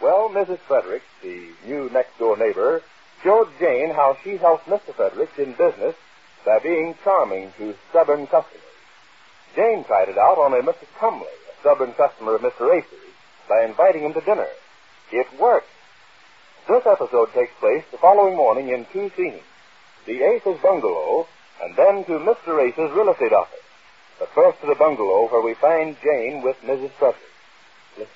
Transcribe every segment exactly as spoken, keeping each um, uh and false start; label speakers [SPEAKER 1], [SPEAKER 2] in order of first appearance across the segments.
[SPEAKER 1] Well, Missus Frederick, the new next-door neighbor, showed Jane how she helped Mister Frederick in business by being charming to stubborn customers. Jane tried it out on a Mister Cumley, a stubborn customer of Mister Ace's, by inviting him to dinner. It worked. This episode takes place the following morning in two scenes. The Ace's bungalow, and then to Mister Ace's real estate office. But first to the bungalow where we find Jane with Missus Frederick. Listen.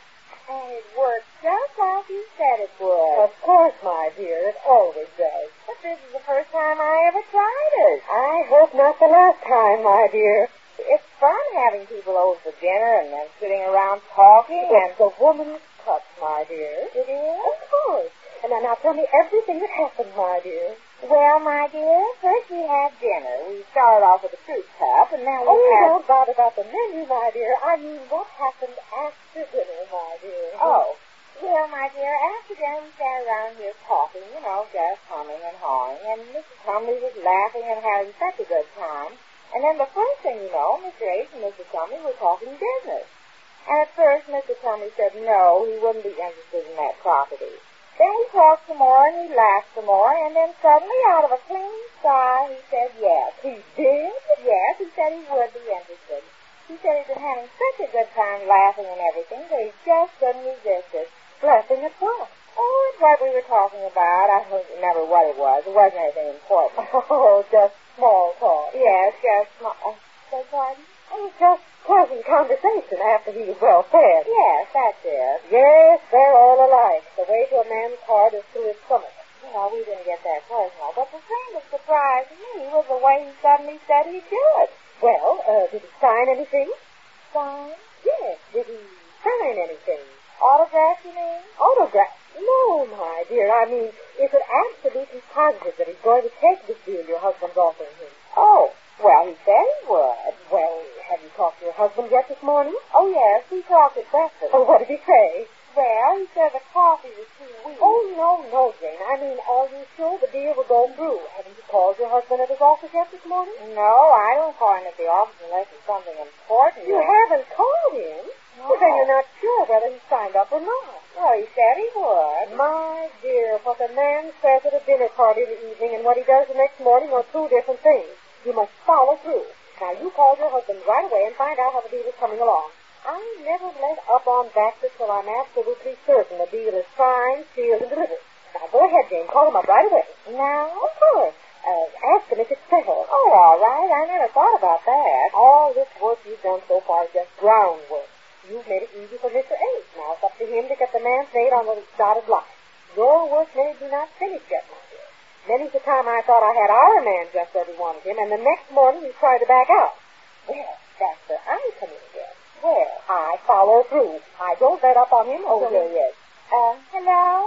[SPEAKER 2] And it worked just like you said it would.
[SPEAKER 3] Of course, my dear, it always does.
[SPEAKER 2] But this is the first time I ever tried it.
[SPEAKER 3] I hope not the last time, my dear.
[SPEAKER 2] It's fun having people over for dinner and then sitting around talking and...
[SPEAKER 3] It's the woman's touch, my dear.
[SPEAKER 2] It is?
[SPEAKER 3] Of course. And now, now tell me everything that happened, my dear.
[SPEAKER 2] Well, my dear, first we had dinner. We started off with a fruit cup, and then we
[SPEAKER 3] oh,
[SPEAKER 2] had...
[SPEAKER 3] don't bother about the menu, my dear. I mean, what happened after dinner, my dear?
[SPEAKER 2] Oh. Well, my dear, after dinner we sat around here talking, you know, just humming and hawing, and Missus Cumley was laughing and having such a good time. And then the first thing you know, Mister Ace and Missus Cumley were talking business. And at first, Mister Cumley said no, he wouldn't be interested in that property. Then he talked some more, and he laughed some more, and then suddenly, out of a clean sky, he said yes.
[SPEAKER 3] He did?
[SPEAKER 2] Yes, he said he would be interested. He said he'd been having such a good time laughing and everything that he just couldn't resist it.
[SPEAKER 3] Laughing at what?
[SPEAKER 2] Oh, it's what we were talking about. I don't remember what it was. It wasn't anything important.
[SPEAKER 3] Oh, just small talk.
[SPEAKER 2] Yes, just small... Uh, beg pardon?
[SPEAKER 3] Oh, just pleasant conversation after he was well fed.
[SPEAKER 2] Yes, that's it.
[SPEAKER 3] Yes, they're all alike. The way to a man's heart is to his stomach.
[SPEAKER 2] Well, we didn't get that personal, but the thing that surprised me was the way he suddenly said he'd do it.
[SPEAKER 3] Well, uh, did he sign anything?
[SPEAKER 2] Sign?
[SPEAKER 3] Yes, did he sign anything?
[SPEAKER 2] Autograph, you mean?
[SPEAKER 3] Autograph? No, my dear. I mean, is it absolutely positive that he's going to take this deal your husband's offering him?
[SPEAKER 2] Oh, well, he said he would.
[SPEAKER 3] Well, have you talked to your husband yet this morning?
[SPEAKER 2] Oh, yes, we talked at breakfast.
[SPEAKER 3] Oh, what did he say?
[SPEAKER 2] Well, he said the coffee was too weak.
[SPEAKER 3] Oh, no, no, Jane. I mean, are you sure the deal will go through? Haven't you called your husband at his office yet this morning?
[SPEAKER 2] No, I don't call him at the office unless it's something important.
[SPEAKER 3] You haven't called him?
[SPEAKER 2] No.
[SPEAKER 3] Well, then you're not sure whether he signed up or not.
[SPEAKER 2] Well, he said he would.
[SPEAKER 3] My dear, what a man says at a dinner party in the evening and what he does the next morning are two different things. You must follow through. Now, you call your husband right away and find out how the deal is coming along. I never let up on Baxter till I'm absolutely certain the deal is signed, sealed, and delivered. Now, go ahead, Jane. Call him up right away.
[SPEAKER 2] Now?
[SPEAKER 3] Of course. Uh, ask him if it's settled.
[SPEAKER 2] Oh, all right. I never thought about that.
[SPEAKER 3] All this work you've done so far is just groundwork. You've made it easy for Mister Ace. Now it's up to him to get the man's name on the dotted line. Your work may be not finished yet, my dear. Many's the time I thought I had our man just where we wanted him, and the next morning he tried to back out. Well, that's where I come in again. Well, I follow through. I don't let up on him.
[SPEAKER 2] Oh,
[SPEAKER 3] here
[SPEAKER 2] he is. Uh, hello?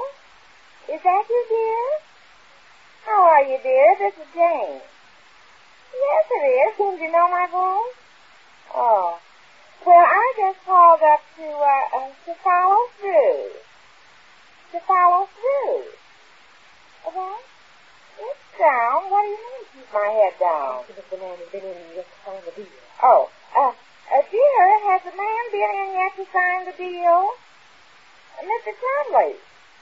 [SPEAKER 2] Is that you, dear? How are you, dear? This is Jane. Yes, it is. Didn't you know my voice? Oh. Well, I just called up to, uh, uh, to follow through. To follow through. What? It's down. What do you mean, keep my head down?
[SPEAKER 3] Because the man has been in yet to sign the deal.
[SPEAKER 2] Oh, uh, uh, dear, has the man been in yet to sign the deal? Uh, Mister Cumley.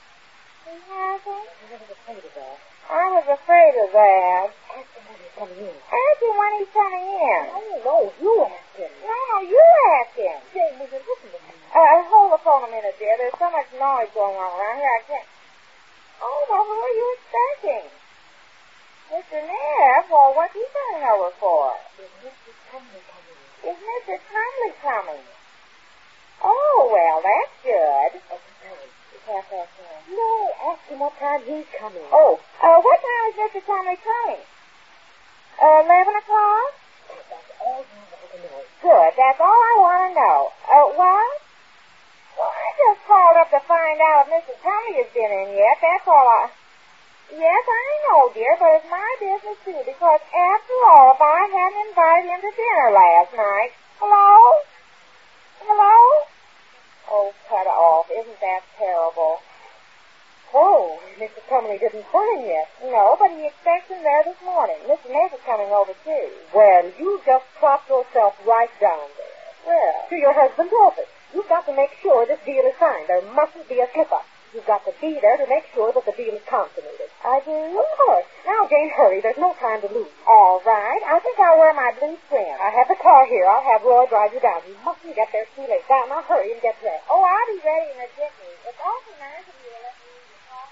[SPEAKER 2] He hasn't?
[SPEAKER 3] I was afraid of that.
[SPEAKER 2] I was afraid of that.
[SPEAKER 3] Ask him when he's coming in.
[SPEAKER 2] Ask him when he's coming in.
[SPEAKER 3] No, no, you ask him.
[SPEAKER 2] No, no, you ask him.
[SPEAKER 3] Jane, will you listen to me?
[SPEAKER 2] Uh, hold the phone a minute, dear. There's so much noise going on around here, I can't... Oh, well, who are you expecting? Mister Neff? Well, what's he coming over for?
[SPEAKER 3] Is Mister Cumley coming?
[SPEAKER 2] Is Mister Cumley coming? Oh, well, that's good.
[SPEAKER 3] Oh, no.
[SPEAKER 2] It's half past one.
[SPEAKER 3] No, ask him what time he's coming.
[SPEAKER 2] Oh, uh, what time is Mister Cumley coming? Uh, eleven o'clock?
[SPEAKER 3] That's all you want to know.
[SPEAKER 2] Good, that's all I want to know. Uh, what? Well, I just called up to find out if Mister Cumley has been in yet. That's all I... Yes, I know, dear, but it's my business, too, because after all, if I hadn't invited him to dinner last night... Hello? Hello? Oh, cut off. Isn't that terrible?
[SPEAKER 3] Oh, Mister Cumley didn't sign yet.
[SPEAKER 2] No, but he expects him there this morning. Mister Neff is coming over, too.
[SPEAKER 3] Well, you just plop yourself right down there.
[SPEAKER 2] Well,
[SPEAKER 3] to your husband's office. You've got to make sure this deal is signed. There mustn't be a slip-up. You've got to be there to make sure that the deal is consummated.
[SPEAKER 2] I do?
[SPEAKER 3] Of course. Now, Jane, hurry. There's no time to lose.
[SPEAKER 2] All right. I think I'll wear my blue trim.
[SPEAKER 3] I have the car here. I'll have Roy drive you down. You mustn't get there too late. Now, now hurry and get dressed.
[SPEAKER 2] Oh, I'll be ready in a jiffy. It's awfully nice of you to let me use your car.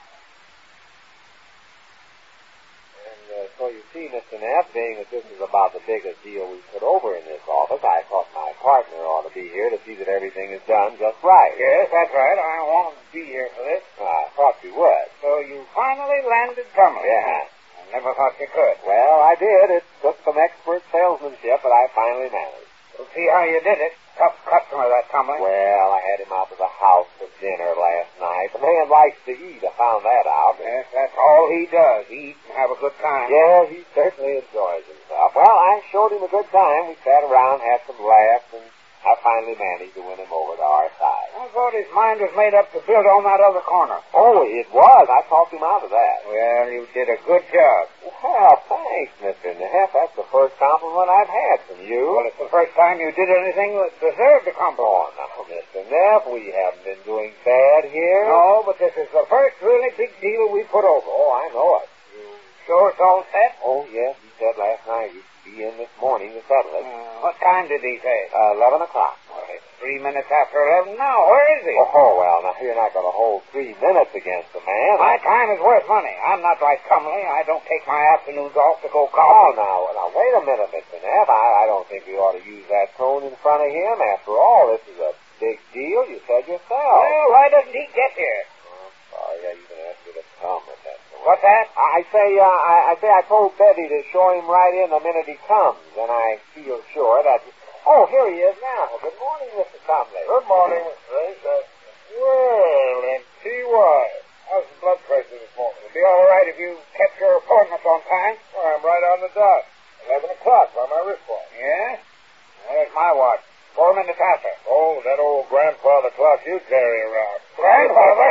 [SPEAKER 4] And uh, so you see, Mister Neff, being that this is about the biggest deal we put over in this office, I thought my partner ought to be here to see that everything is done just right.
[SPEAKER 5] Yes, that's right. I wanted to be here for this.
[SPEAKER 4] I thought you would.
[SPEAKER 5] So you finally landed Cumberland.
[SPEAKER 4] Yeah.
[SPEAKER 5] I never thought you could.
[SPEAKER 4] Well, I did. It took some expert salesmanship, but I finally managed.
[SPEAKER 5] We'll see how you did it. Tough customer, that Cumberland.
[SPEAKER 4] Well, I had him out to the house for dinner last night. The man likes to eat. I found that out.
[SPEAKER 5] Yes, that's all he does. Eat and have a good time.
[SPEAKER 4] Yeah, he certainly enjoys himself. Well, I showed him a good time. We sat around, had some laughs, and I finally managed to win him over to our side.
[SPEAKER 5] I thought his mind was made up to build on that other corner.
[SPEAKER 4] Oh, it was. I talked him out of that.
[SPEAKER 5] Well, you did a good job.
[SPEAKER 4] Well, thanks, Mister Neff. That's the first compliment I've had from you.
[SPEAKER 5] Well, it's the first time you did anything that deserved a compliment.
[SPEAKER 4] Oh, now, Mister Neff, we haven't been doing bad here.
[SPEAKER 5] No, but this is the first really big deal we put over.
[SPEAKER 4] Oh, I know it.
[SPEAKER 5] You sure it's all set?
[SPEAKER 4] Oh, yes. He said last night he'd be in this morning to settle it.
[SPEAKER 5] Uh, what time did he say?
[SPEAKER 4] Uh, eleven o'clock.
[SPEAKER 5] Well, it's three minutes after eleven now. Where is he?
[SPEAKER 4] Oh, well, now, you're not going to hold three minutes against the man.
[SPEAKER 5] My time is worth money. I'm not like Cumberland. I don't take my afternoons off to go
[SPEAKER 4] Oh,
[SPEAKER 5] golfing.
[SPEAKER 4] now, now, wait a minute, Mister Neff. I, I don't think we ought to use that tone in front of him. After all, this is a big deal. You said yourself.
[SPEAKER 5] Well, why doesn't he get here?
[SPEAKER 4] Oh, sorry, I even asked you to come with that.
[SPEAKER 5] What's that?
[SPEAKER 4] I say, uh, I, I say, I told Betty to show him right in the minute he comes, and I feel sure that. Oh, here he is now. Good morning, Mister Comley.
[SPEAKER 1] Good morning, Mister Ace. Uh, well, and T Y. How's the blood pressure this morning?
[SPEAKER 5] It'll be all right if you kept your appointment on time.
[SPEAKER 1] Well, I'm right on the dot. Eleven o'clock by my wristwatch.
[SPEAKER 5] Yeah? There's my watch. Four minutes after.
[SPEAKER 1] Oh, that old grandfather clock you carry around.
[SPEAKER 5] Grandfather?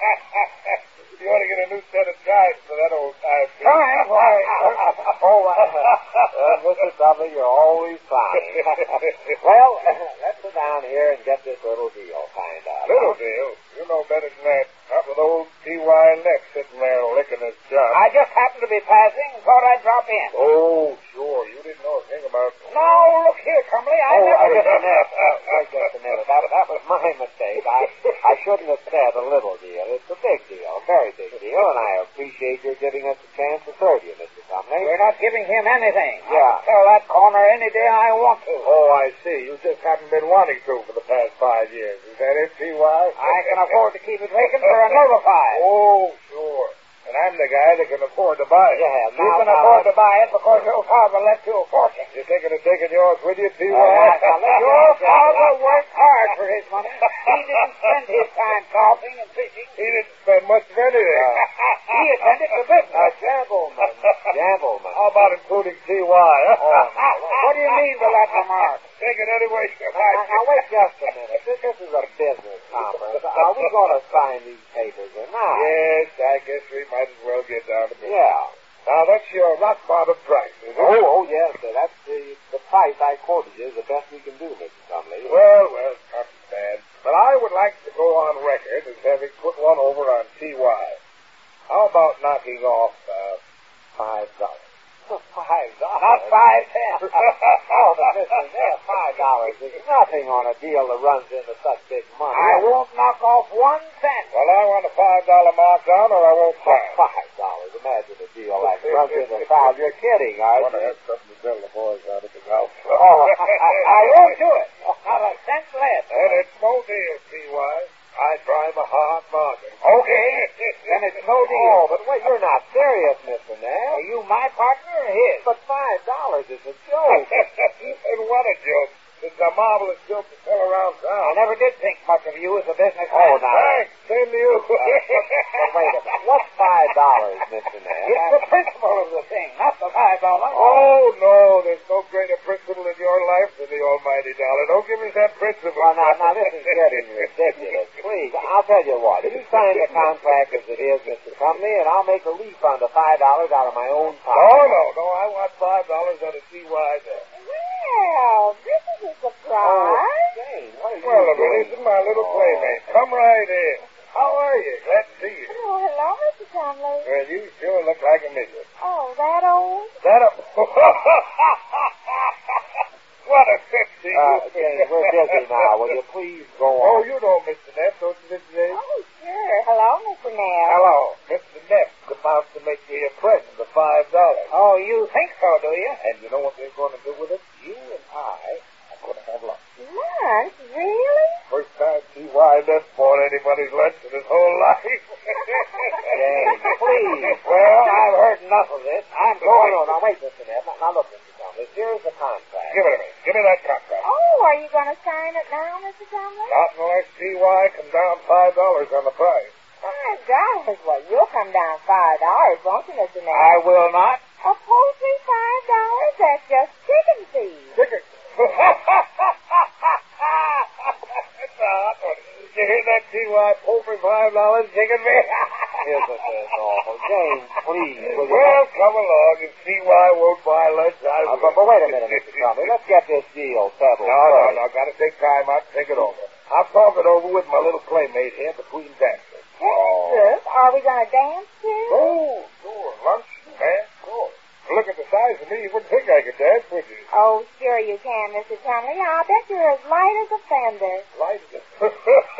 [SPEAKER 1] You ought to get a new set of chimes for that old time.
[SPEAKER 5] Time? Why?
[SPEAKER 4] Oh, uh, uh, Mister Dudley, you're always fine. Well, let's sit down here and get this little deal signed out.
[SPEAKER 1] Little deal? You know better than that. Not with old T Y Neck sitting there licking his chops.
[SPEAKER 5] I just happened to be passing and thought I'd drop in.
[SPEAKER 1] Oh, sure. You didn't know a thing about...
[SPEAKER 5] Now, look here, Cumberland. I
[SPEAKER 4] Oh,
[SPEAKER 5] never...
[SPEAKER 4] uh, Mister Neff, uh, wait just a minute. That, that was my mistake. I, I shouldn't have said a little deal. It's a big deal, a very big deal, and I appreciate your giving us a chance to serve you, Mister Comley.
[SPEAKER 5] We're not giving him anything.
[SPEAKER 4] Yeah.
[SPEAKER 5] I can sell that corner any day I want to.
[SPEAKER 1] Oh, I see. You just haven't been wanting to for the past five years. Is that it, T Y?
[SPEAKER 5] I can afford to keep it vacant for another five.
[SPEAKER 1] Oh, sure. And I'm the guy that can afford to buy it.
[SPEAKER 4] Yeah,
[SPEAKER 5] You
[SPEAKER 4] now,
[SPEAKER 5] can
[SPEAKER 4] now,
[SPEAKER 5] afford to buy it because your father left you a fortune.
[SPEAKER 1] You're thinking of taking yours with you, T Y?
[SPEAKER 4] Uh, now, now, let
[SPEAKER 5] Your
[SPEAKER 4] me-
[SPEAKER 5] father worked hard for his money. He didn't spend his time golfing and fishing.
[SPEAKER 1] He didn't spend much of anything.
[SPEAKER 5] He attended to business.
[SPEAKER 4] Uh, gentlemen, gentlemen.
[SPEAKER 1] How about including T Y?
[SPEAKER 4] Oh,
[SPEAKER 5] What do you mean by that remark?
[SPEAKER 1] Take it any way you
[SPEAKER 4] Now,
[SPEAKER 1] like.
[SPEAKER 4] now, wait just a minute. This, this is a business conference. Are we going to sign these papers or not?
[SPEAKER 1] Yes, I guess we might as well get down to business.
[SPEAKER 4] Yeah.
[SPEAKER 1] Now, that's your rock bottom price, is it?
[SPEAKER 4] Oh, oh, yes, sir. That's the, the price I quoted you is the best we can do, Mister Comley.
[SPEAKER 1] Well, well, not bad. But I would like to go on record as having put one over on T Y. How about knocking off uh, five dollars?
[SPEAKER 4] Five dollars?
[SPEAKER 5] Not five ten.
[SPEAKER 4] Oh, but Mister Neff, five dollars is nothing on a deal that runs into such big money.
[SPEAKER 5] I won't knock off one cent.
[SPEAKER 1] Well, I want a five dollar markdown, or I won't
[SPEAKER 4] For
[SPEAKER 1] sign.
[SPEAKER 4] five dollars. Imagine a deal like runs into five. You're kidding,
[SPEAKER 1] I
[SPEAKER 4] aren't
[SPEAKER 1] want to
[SPEAKER 4] you?
[SPEAKER 1] have something to tell the boys out at the golf club.
[SPEAKER 4] Oh,
[SPEAKER 5] I won't do it. Not a cent less.
[SPEAKER 1] And it's no deal, T Y. I drive a hard bargain.
[SPEAKER 5] Okay. Then it's no deal.
[SPEAKER 4] Oh, but wait, you're not serious, Mister
[SPEAKER 5] Are
[SPEAKER 4] Neff.
[SPEAKER 5] you my partner or his?
[SPEAKER 4] But five dollars is a joke.
[SPEAKER 1] And what a joke. It's a marvelous joke to tell around
[SPEAKER 5] I
[SPEAKER 1] town.
[SPEAKER 5] never did think much of you as a businessman.
[SPEAKER 4] Oh, now.
[SPEAKER 1] Thanks. Same to you.
[SPEAKER 4] But wait a minute. What's five dollars, Mister Neff?
[SPEAKER 5] It's the principle of the thing, not the five dollars.
[SPEAKER 1] Oh, no, there's no greater principle in your life than the almighty dollar. Don't give us that principle.
[SPEAKER 4] Well, now, now, this is getting ridiculous. Please, I'll tell you what. You sign the contract as it is, Mister Comley, and I'll make a refund of five dollars out of my own pocket.
[SPEAKER 1] No, no, no. I want five dollars out of T Y there.
[SPEAKER 2] Well, this is a surprise.
[SPEAKER 4] Jane,
[SPEAKER 6] Well, Louise, my little playmate. Come right in. How are you? Glad to see you.
[SPEAKER 2] Oh, hello, Mister Tumley.
[SPEAKER 6] Well, you sure look like a midget.
[SPEAKER 2] Oh, that old?
[SPEAKER 6] That a... What a fifty.
[SPEAKER 4] Uh, Jane, we're busy now. Will you please go
[SPEAKER 6] Oh,
[SPEAKER 4] on?
[SPEAKER 6] you know Mister Neff, don't you, Missus A?
[SPEAKER 2] Oh, sure. Hello, Mister Nell.
[SPEAKER 6] Hello. Mister Neff's about to make me a present of five dollars.
[SPEAKER 5] Oh, you think so, do you?
[SPEAKER 6] And you know what they're going to do with it? You and I are going to have lunch.
[SPEAKER 2] Lunch? Really?
[SPEAKER 6] First time T Y Neff bought anybody's lunch in his whole life.
[SPEAKER 4] Jane, please.
[SPEAKER 6] Well,
[SPEAKER 4] I've heard enough of this. I'm
[SPEAKER 6] going.
[SPEAKER 4] going. No, no, wait, Mister Neff. Now, now look, Mister Tumley. Here's the contract.
[SPEAKER 6] Give it to me. Give me that contract.
[SPEAKER 2] Oh, are you going to sign it now, Mister Tumley?
[SPEAKER 6] Not unless T Y comes down five dollars on the price.
[SPEAKER 2] Five dollars? Well, you'll come down five dollars, won't you, Mister Nell?
[SPEAKER 5] I will not.
[SPEAKER 2] A poultry five dollars? That's just chicken feed.
[SPEAKER 6] Chicken. You hear that, T Y? Poultry five dollars, chicken me?
[SPEAKER 4] Isn't this awful? Jane, please. Will you
[SPEAKER 6] Well, come along. If T Y won't buy lunch, I
[SPEAKER 4] Uh,
[SPEAKER 6] will.
[SPEAKER 4] but, but wait a minute, Mister Tumley. Let's get this deal settled.
[SPEAKER 6] No, no,
[SPEAKER 4] first.
[SPEAKER 6] no. Got to take time out and think it over. I'll talk it over with my little playmate here between dances.
[SPEAKER 2] Dances? Are we going to dance too?
[SPEAKER 6] Oh, sure. Lunch, man, sure. Look at the size of me. You wouldn't think I could dance, would you?
[SPEAKER 2] Oh, sure you can, Mister Tumley. I'll bet you're as light as a fender.
[SPEAKER 6] Light as a... What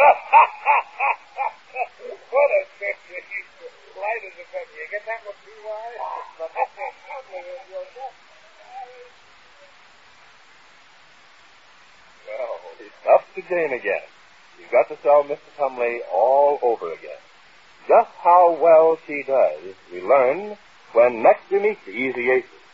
[SPEAKER 6] a picture. Light as a feather. You get that one, T Y?
[SPEAKER 1] Well, it's up to Jane again. You've got to sell Mister Tumley all over again. Just how well she does, we learn when next we meet the Easy Aces.